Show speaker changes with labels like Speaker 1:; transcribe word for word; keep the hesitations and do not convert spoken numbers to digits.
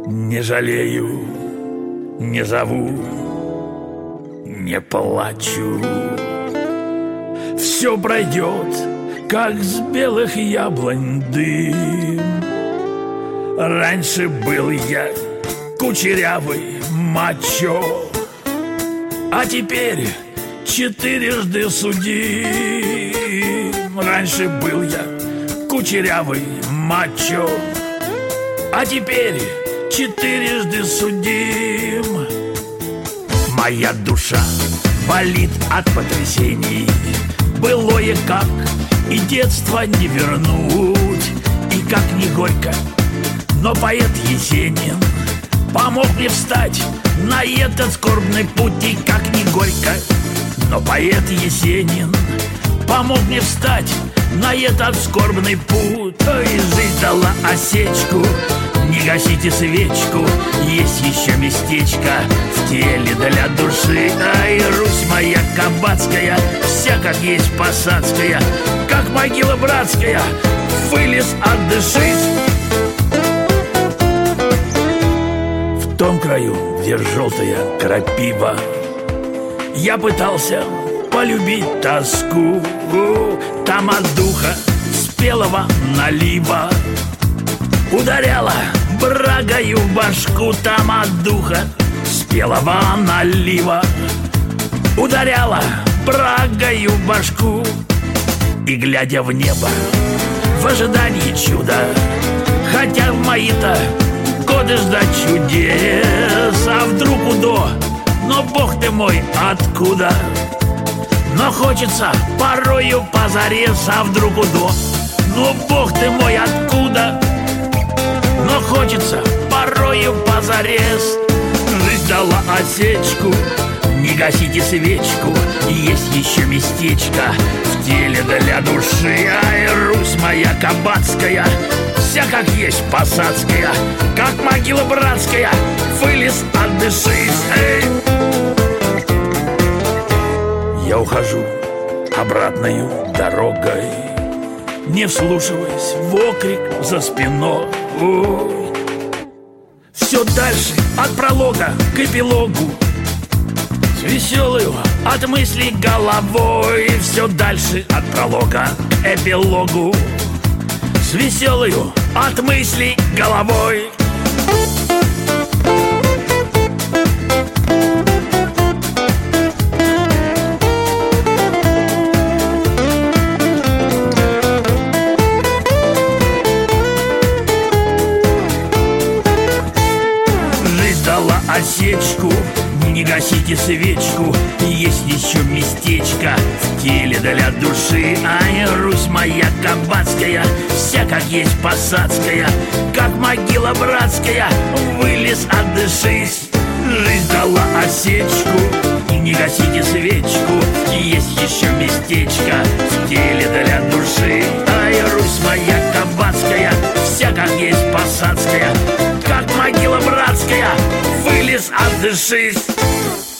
Speaker 1: Не жалею, не зову, не плачу. Все пройдет, как с белых яблонь дым. Раньше был я кучерявый мачо, а теперь четырежды судим. Раньше был я кучерявый мачо, а теперь четырежды судим. Моя душа болит от потрясений. Былое как и детство не вернуть. И как ни горько, но поэт Есенин помог мне встать на этот скорбный путь. И как ни горько, но поэт Есенин помог мне встать на этот скорбный путь. Ой, жизнь дала осечку, не гасите свечку, есть еще местечко в теле для души. Ай, Русь моя кабацкая, вся как есть посадская, как могила братская, вылез, отдышись. В том краю, где желтая крапива, я пытался полюбить тоску. Там от духа спелого налива ударяла брагою в башку. Там от духа спелого налива ударяла брагою в башку. И глядя в небо в ожидании чуда, хотя в мои-то годы ждать чудес, а вдруг удо, но бог ты мой, откуда? Но хочется порою позарез, а вдруг удо, ну бог ты мой, откуда? Но хочется порою позарез. Жизнь дала осечку, не гасите свечку, есть еще местечко в теле для души. Ай, Русь моя кабацкая, вся как есть посадская, как могила братская, вылез, отдышись. Эй! Я ухожу обратною дорогой, не вслушиваясь в окрик за спиной. Ой. Все дальше от пролога к эпилогу, с веселою от мыслей головой. Все дальше от пролога к эпилогу, с веселою от мыслей головой. Осечку, не гасите свечку, есть еще местечко в теле для души. Ай, Русь моя кабацкая, вся как есть посадская, как могила братская, вылез, отдышись. Жизнь дала осечку, не гасите свечку, есть еще местечко в теле для души. Ай, Русь моя кабацкая, вся как есть посадская, как могила братская, вылез, отдышись.